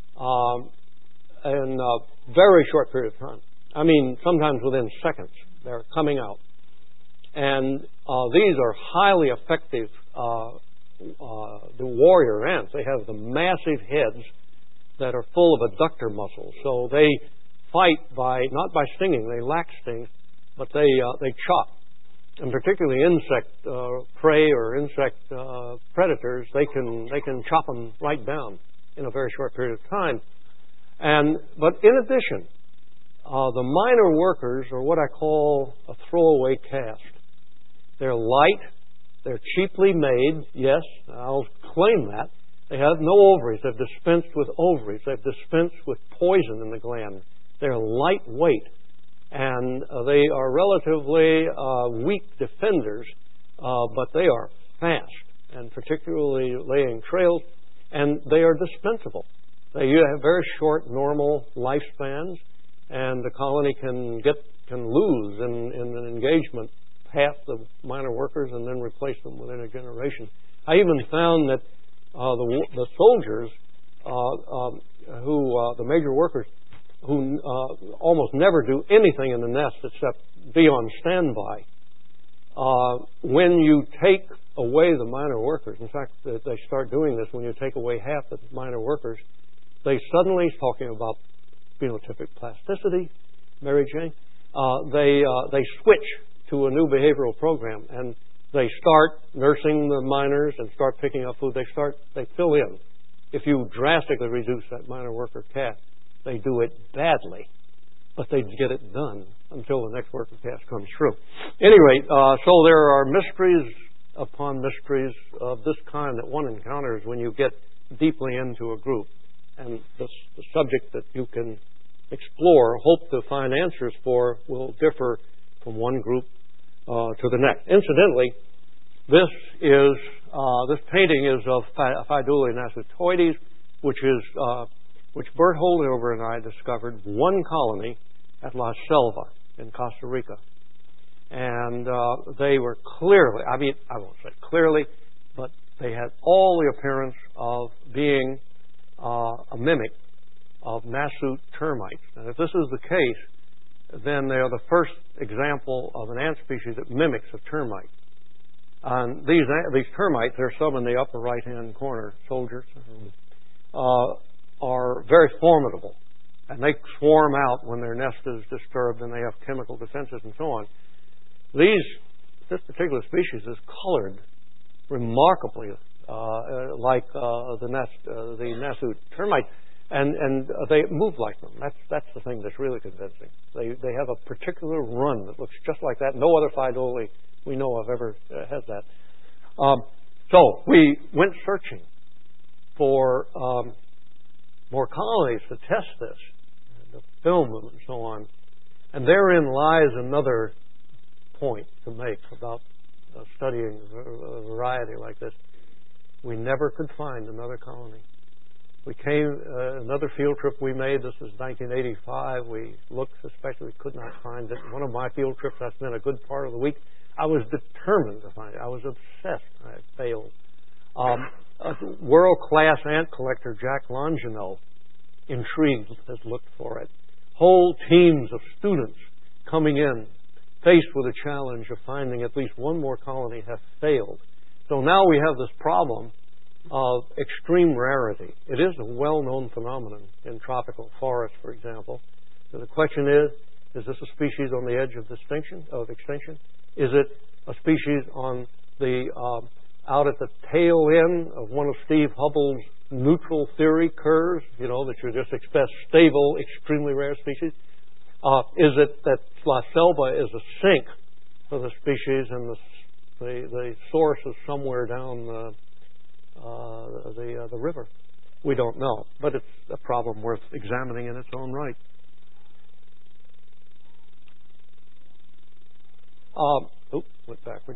in a very short period of time. I mean, sometimes within seconds, they're coming out. And these are highly effective the warrior ants. They have the massive heads that are full of adductor muscles. So they fight not by stinging. They lack stings, but they chop. and particularly insect prey or insect predators, they can chop them right down in a very short period of time. But in addition, the minor workers are what I call a throwaway caste. They're light, they're cheaply made, yes, I'll claim that. They have no ovaries, they've dispensed with ovaries, they've dispensed with poison in the gland. They're lightweight, and they are relatively weak defenders, but they are fast, and particularly laying trails, and they are dispensable. They have very short, normal lifespans, and the colony can lose in an engagement half the minor workers and then replace them within a generation. I even found that the soldiers, the major workers, who almost never do anything in the nest except be on standby, when you take away the minor workers, in fact, they start doing this when you take away half the minor workers, they suddenly, talking about phenotypic plasticity, Mary Jane, they switch to a new behavioral program, and they start nursing the minors and start picking up food. They fill in. If you drastically reduce that minor worker caste, they do it badly, but they get it done until the next worker caste comes through. Anyway, so there are mysteries upon mysteries of this kind that one encounters when you get deeply into a group. And the subject that you can explore, hope to find answers for, will differ from one group to the next. Incidentally, this painting is of Phaidula nasutoides, which Bert Holdover and I discovered one colony at La Selva in Costa Rica. And they were clearly, I won't say clearly, but they had all the appearance of being a mimic of Nasut termites. And if this is the case, then they are the first example of an ant species that mimics a termite. And these termites, there's some in the upper right-hand corner, soldiers, are very formidable. And they swarm out when their nest is disturbed and they have chemical defenses and so on. This particular species is colored remarkably like the Nasut termite, and they move like them. That's the thing that's really convincing. They have a particular run that looks just like that. No other Phaidulae we know of ever has that. So we went searching for more colonies to test this, to film them and so on. And therein lies another point to make about studying a variety like this. We never could find another colony. We came, another field trip we made, this was 1985, we looked suspected, we could not find it. One of my field trips, I spent a good part of the week. I was determined to find it. I was obsessed. I failed. A world-class ant collector, Jack Longino, intrigued, has looked for it. Whole teams of students coming in, faced with a challenge of finding at least one more colony, have failed. So now we have this problem of extreme rarity. It is a well-known phenomenon in tropical forests, for example. So the question is this a species on the edge of extinction? Is it a species on the out at the tail end of one of Steve Hubbell's neutral theory curves? You know, that you just expect stable, extremely rare species. Is it that La Selva is a sink for the species and the source is somewhere down the river? We don't know, but it's a problem worth examining in its own right. Went backward.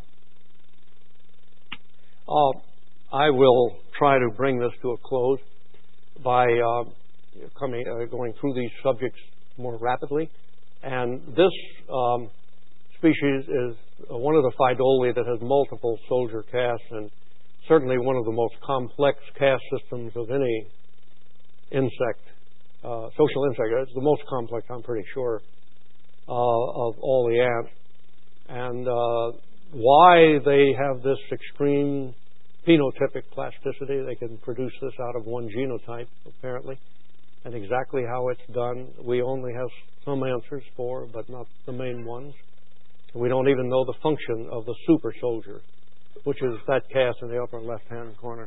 I will try to bring this to a close by going through these subjects more rapidly. And this species is one of the Phaidulae that has multiple soldier castes, and certainly one of the most complex caste systems of any insect, social insect. It's the most complex, I'm pretty sure, of all the ants. And why they have this extreme phenotypic plasticity, they can produce this out of one genotype, apparently, and exactly how it's done, we only have some answers for, but not the main ones. We don't even know the function of the super soldier, which is that cast in the upper left-hand corner.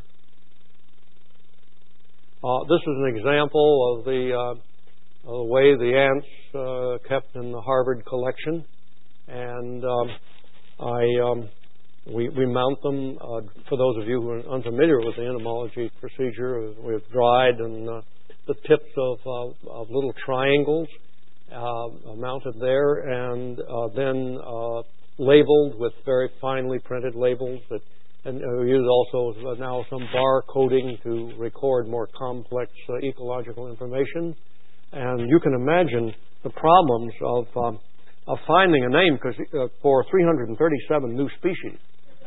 This is an example of the way the ants kept in the Harvard collection, and we mount them. For those of you who are unfamiliar with the entomology procedure, we've dried and the tips of little triangles mounted there, and then labeled with very finely printed labels. And we use also now some bar coding to record more complex ecological information. And you can imagine the problems of finding a name, because for 337 new species,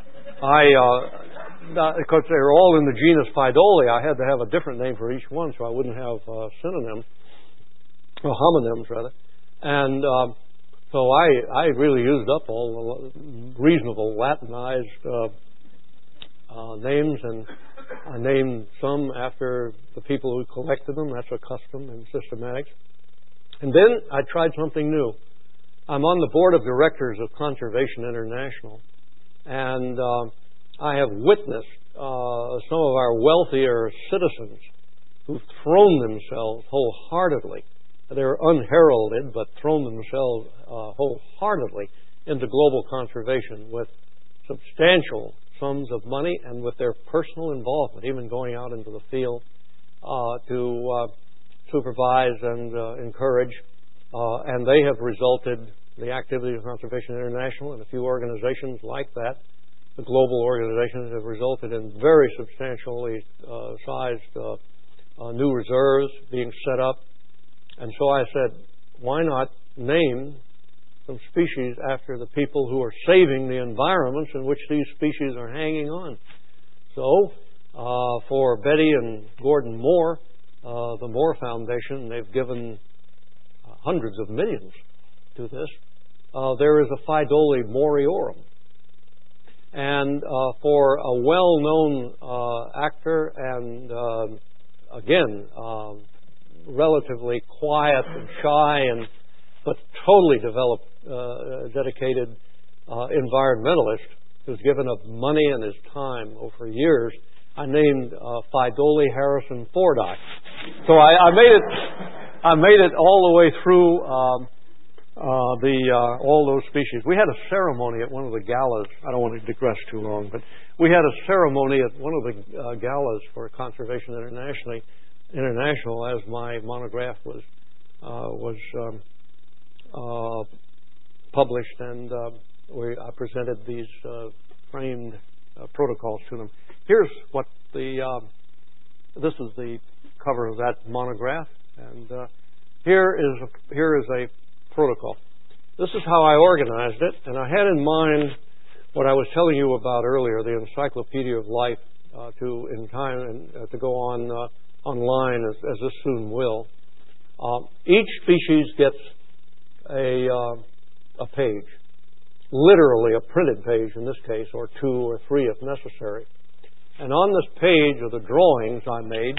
because they're all in the genus Phytole, I had to have a different name for each one, so I wouldn't have synonyms, or homonyms rather. And so I really used up all the reasonable Latinized names, and I named some after the people who collected them. That's a custom in systematics. And then I tried something new. I'm on the board of directors of Conservation International, and I have witnessed some of our wealthier citizens who've thrown themselves wholeheartedly. They're unheralded, but thrown themselves wholeheartedly into global conservation with substantial sums of money and with their personal involvement, even going out into the field to supervise and encourage. And they have resulted, the activity of Conservation International and a few organizations like that, the global organizations, have resulted in very substantially sized new reserves being set up. And so I said, why not name some species after the people who are saving the environments in which these species are hanging on? So, for Betty and Gordon Moore, the Moore Foundation, they've given hundreds of millions to this. There is a Phytole moriorum. And for a well-known actor and, again, relatively quiet and shy, but totally developed, dedicated environmentalist who's given up money and his time over years, I named Phytole Harrison Fordyce. So I made it all the way through all those species. We had a ceremony at one of the galas. I don't want to digress too long, but we had a ceremony at one of the galas for Conservation International as my monograph was published, and I presented these framed protocols to them. Here's what this is the cover of that monograph, and here is a protocol. This is how I organized it, and I had in mind what I was telling you about earlier, the Encyclopedia of Life, to go on online as this soon will. Each species gets a page, literally a printed page in this case, or 2 or 3 if necessary. And on this page are the drawings I made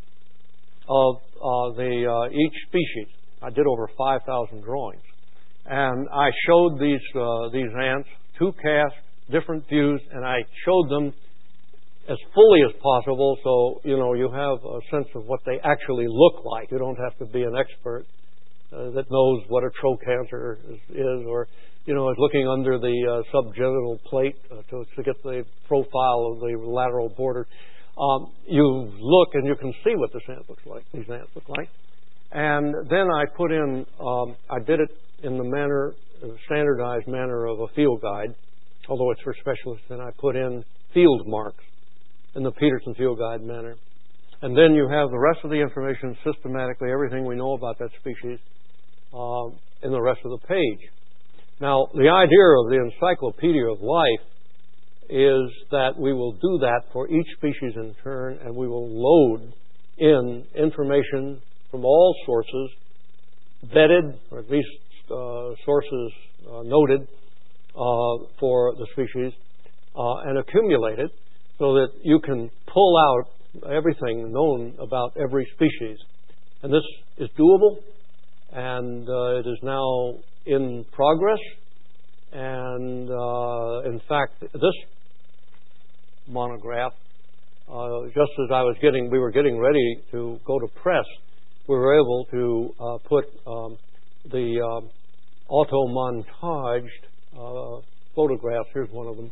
of each species. I did over 5,000 drawings, and I showed these ants, 2 casts, different views, and I showed them as fully as possible, so you have a sense of what they actually look like. You don't have to be an expert that knows what a trochanter is, or is looking under the subgenital plate to get the profile of the lateral border. You look and you can see what this ant looks like. These ants look like, and then I put in. I did it in the standardized manner of a field guide, although it's for specialists. And I put in field marks in the Peterson Field Guide manner. And then you have the rest of the information systematically, everything we know about that species, in the rest of the page. Now, the idea of the Encyclopedia of Life is that we will do that for each species in turn, and we will load in information from all sources, vetted, or at least sources noted for the species, and accumulate it, so that you can pull out everything known about every species. And this is doable, and it is now in progress, And in fact, this monograph, just as we were getting ready to go to press, we were able to put the auto-montaged photographs. Here's one of them.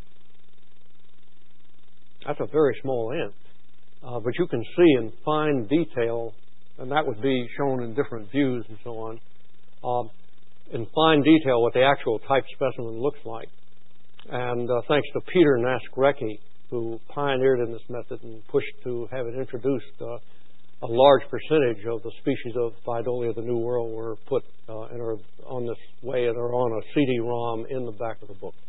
That's a very small ant. But you can see in fine detail, and that would be shown in different views and so on, in fine detail what the actual type specimen looks like. And thanks to Peter Naskrecki, who pioneered in this method and pushed to have it introduced, a large percentage of the species of Phydolia of the New World were put and are on this way and are on a CD-ROM in the back of the book.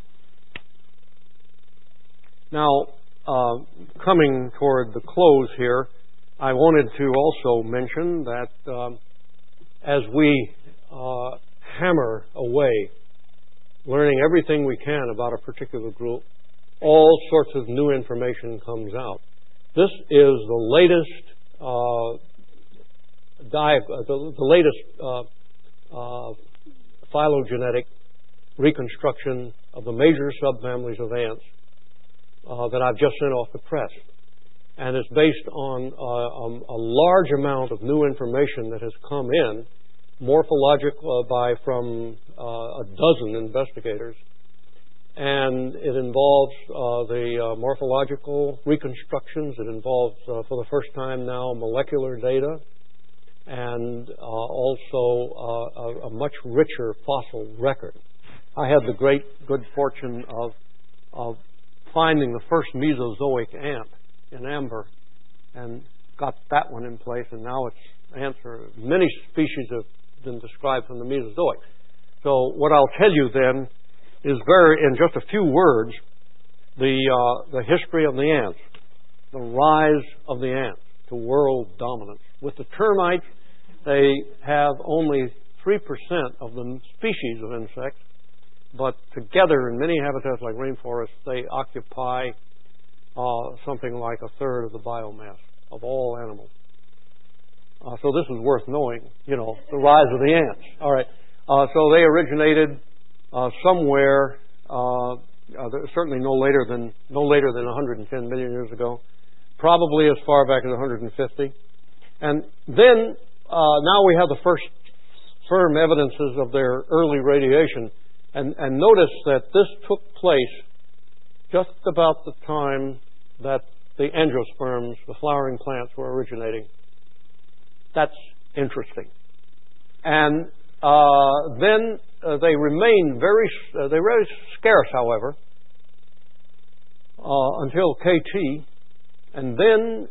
Now, coming toward the close here, I wanted to also mention that as we hammer away, learning everything we can about a particular group, all sorts of new information comes out. This is the latest phylogenetic reconstruction of the major subfamilies of ants that I've just sent off the press. And it's based on a large amount of new information that has come in, morphological from a dozen investigators. And it involves the morphological reconstructions. It involves, for the first time now, molecular data, and also a much richer fossil record. I had the great good fortune of finding the first Mesozoic ant in amber, and got that one in place. And now its ants are many species have been described from the Mesozoic. So what I'll tell you then is in just a few words, the history of the ants, the rise of the ants to world dominance. With the termites, they have only 3% of the species of insects, but together in many habitats like rainforests, they occupy something like a third of the biomass of all animals. So this is worth knowing, the rise of the ants. All right. So they originated somewhere, certainly no later than 110 million years ago, probably as far back as 150. And then now we have the first firm evidences of their early radiation. And notice that this took place just about the time that the angiosperms, the flowering plants, were originating. That's interesting. And then they remained very scarce, however, until KT, and then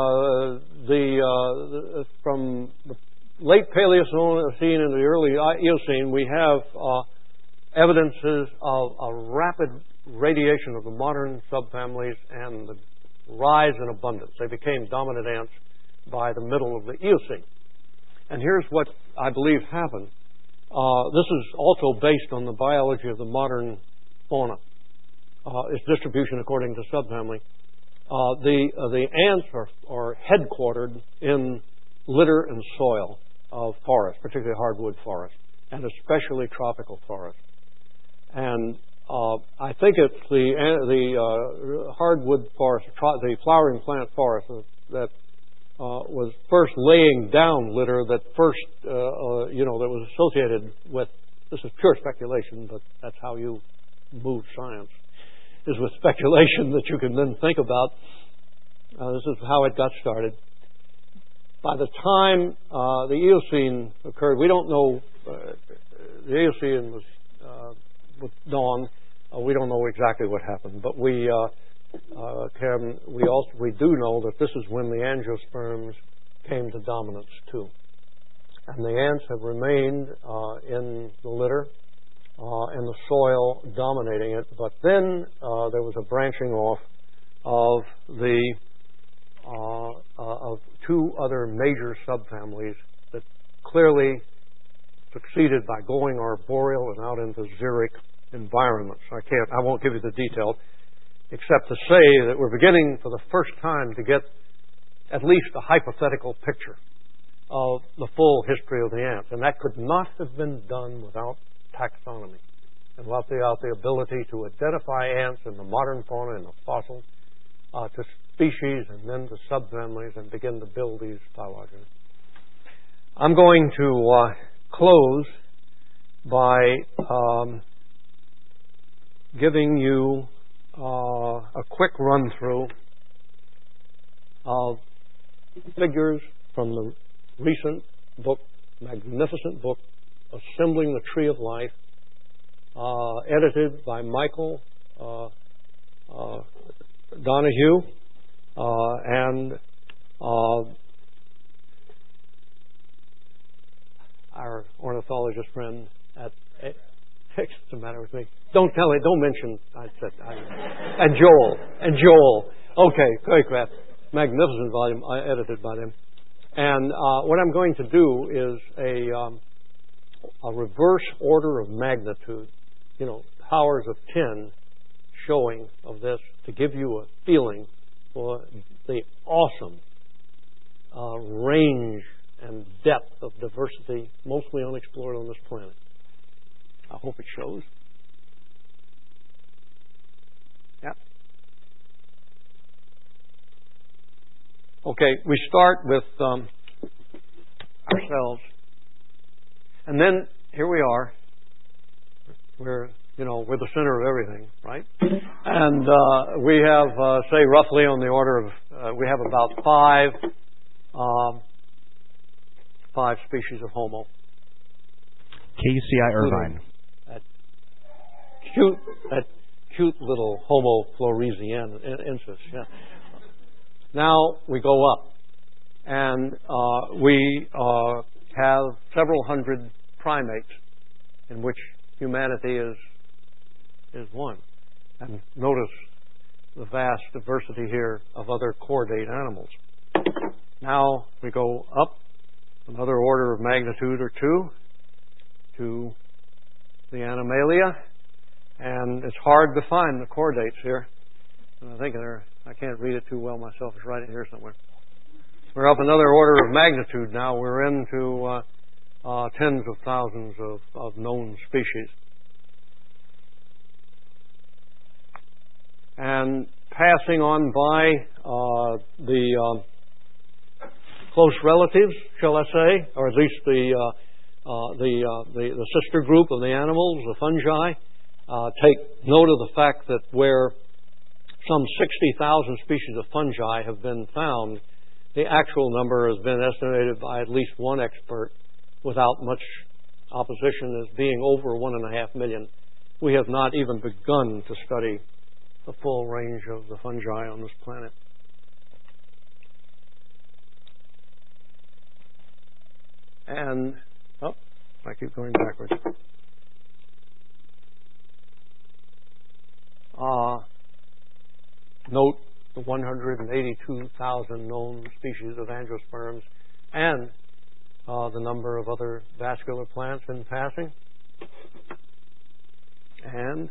from the late Paleocene into the early Eocene, we have evidences of a rapid radiation of the modern subfamilies and the rise in abundance. They became dominant ants by the middle of the Eocene. And here's what I believe happened. This is also based on the biology of the modern fauna, its distribution according to subfamily. The ants are headquartered in litter and soil of forests, particularly hardwood forests, and especially tropical forests. And I think it's the hardwood forest, the flowering plant forest that was first laying down litter that first, that was associated with, this is pure speculation, but that's how you move science, is with speculation that you can then think about. This is how it got started. By the time the Eocene occurred, we don't know, the Eocene was with dawn. We don't know exactly what happened, but we do know that this is when the angiosperms came to dominance too, and the ants have remained in the litter, in the soil, dominating it. But then there was a branching off of of two other major subfamilies that clearly succeeded by going arboreal and out into xeric environments. I won't give you the detail, except to say that we're beginning for the first time to get at least a hypothetical picture of the full history of the ants. And that could not have been done without taxonomy. and left out the ability to identify ants in the modern fauna and the fossils, to species and then to subfamilies, and begin to build these phylogeny. I'm going to close by giving you a quick run-through of figures from the recent book, magnificent book, Assembling the Tree of Life, edited by Michael Donahue and our ornithologist friend at what's the matter with me? Don't mention. And Joel. Okay, Craycraft. Magnificent volume edited by them. And what I'm going to do is a reverse order of magnitude, powers of 10 showing of this to give you a feeling for the awesome range and depth of diversity mostly unexplored on this planet. I hope it shows. Yeah. Okay, we start with ourselves. And then here we are. We're the center of everything, right? And we have, say, roughly on the order of, we have about five species of Homo. KUCI Irvine. That cute little Homo floresiensis. Yeah. Now we go up, and we have several hundred primates, in which humanity is one. And notice the vast diversity here of other chordate animals. Now we go up another order of magnitude or two to the Animalia, and it's hard to find the chordates here. And I think I can't read it too well myself. It's right in here somewhere. We're up another order of magnitude now. We're into tens of thousands of known species. And passing on by the close relatives, shall I say, or at least the sister group of the animals, the fungi, take note of the fact that where some 60,000 species of fungi have been found, the actual number has been estimated by at least one expert without much opposition as being over 1.5 million. We have not even begun to study the full range of the fungi on this planet. And, I keep going backwards. Note the 182,000 known species of angiosperms and the number of other vascular plants in passing. And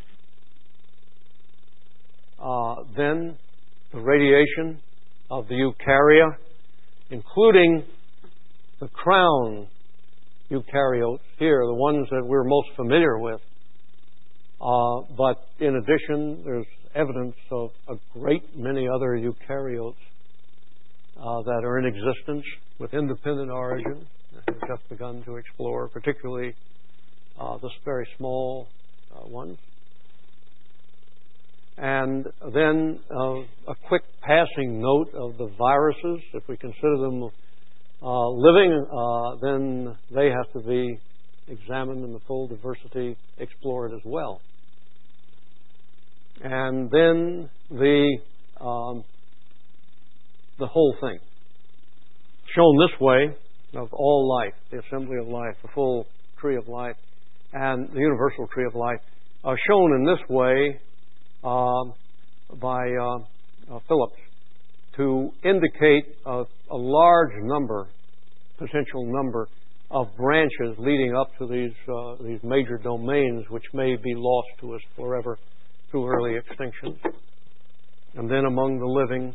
then the radiation of the eukarya, including the crown eukaryotes here, the ones that we're most familiar with. But in addition, there's evidence of a great many other eukaryotes that are in existence with independent origin that we've just begun to explore, particularly this very small ones. And then a quick passing note of the viruses. If we consider them living, then they have to be examined and the full diversity explored as well. And then the whole thing, shown this way, of all life, the assembly of life, the full tree of life, and the universal tree of life, shown in this way by Phillips to indicate a large number, potential number, of branches leading up to these major domains which may be lost to us forever through early extinction. And then among the living,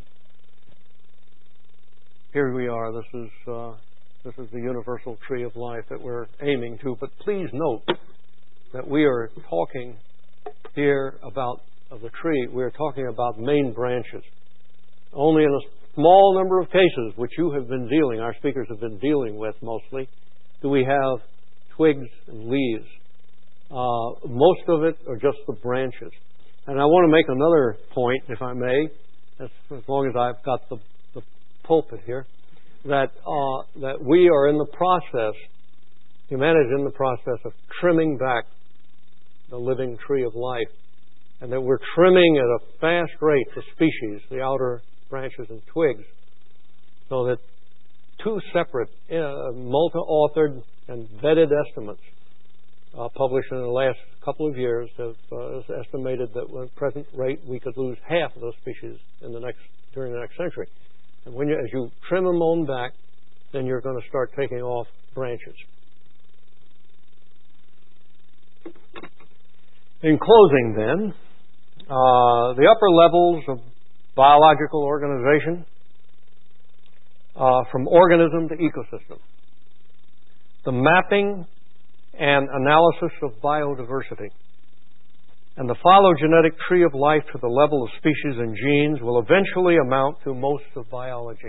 here we are. This is the universal tree of life that we're aiming to. But please note that we are talking here about of the tree, we are talking about main branches. Only in a small number of cases, which you have been dealing, our speakers have been dealing with mostly, do we have twigs and leaves. Most of it are just the branches. And I want to make another point, if I may, as long as I've got the pulpit here, that we are in the process, humanity is in the process of trimming back the living tree of life, and that we're trimming at a fast rate the species, the outer branches and twigs, so that two separate multi-authored and vetted estimates published in the last couple of years have estimated that at present rate we could lose half of those species during the next century. And as you trim them on back, then you're going to start taking off branches. In closing, then, the upper levels of biological organization, from organism to ecosystem, the mapping and analysis of biodiversity, and the phylogenetic tree of life to the level of species and genes will eventually amount to most of biology.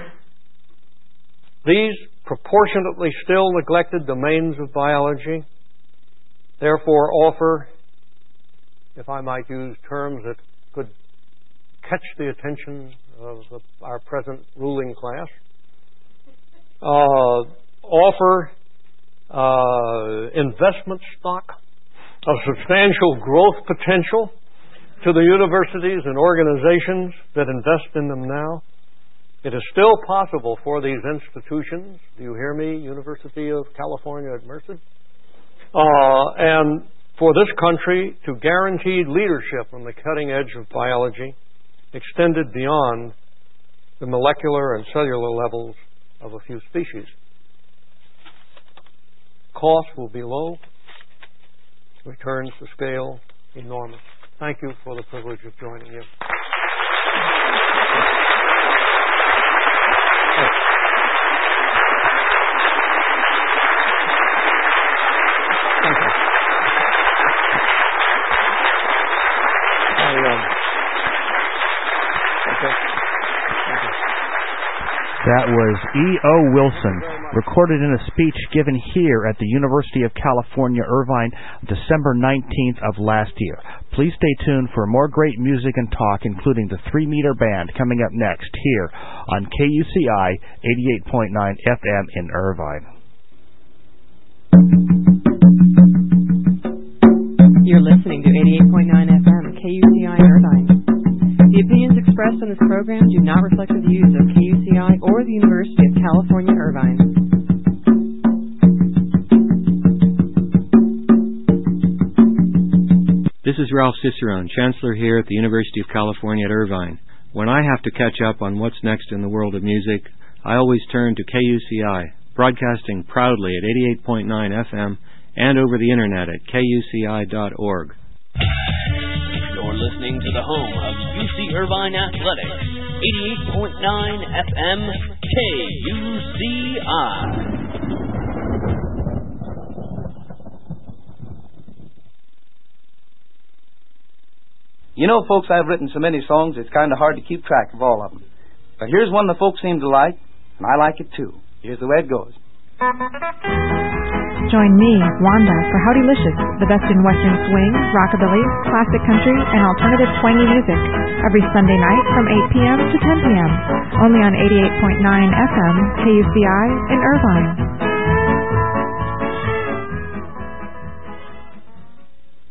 These proportionately still neglected domains of biology therefore offer, if I might use terms that could catch the attention of our present ruling class, offer investment stock of substantial growth potential to the universities and organizations that invest in them now. It is still possible for these institutions, do you hear me, University of California at Merced, and for this country to guarantee leadership on the cutting edge of biology extended beyond the molecular and cellular levels of a few species. Costs will be low, returns to scale enormous. Thank you for the privilege of joining you. That was E.O. Wilson, recorded in a speech given here at the University of California, Irvine, December 19th of last year. Please stay tuned for more great music and talk, including the 3-Meter Band, coming up next here on KUCI 88.9 FM in Irvine. You're listening to 88.9 FM, KUCI Irvine. The opinions expressed on this program do not reflect the views of KUCI or the University of California, Irvine. This is Ralph Cicerone, Chancellor here at the University of California at Irvine. When I have to catch up on what's next in the world of music, I always turn to KUCI, broadcasting proudly at 88.9 FM and over the internet at kuci.org. You're listening to the home of UC Irvine Athletics, 88.9 FM, KUCI. You know, folks, I've written so many songs, it's kind of hard to keep track of all of them. But here's one the folks seem to like, and I like it too. Here's the way it goes. Join me, Wanda, for Howdylicious, the best in Western swing, rockabilly, classic country, and alternative twangy music, every Sunday night from 8 p.m. to 10 p.m., only on 88.9 FM, KUCI in Irvine.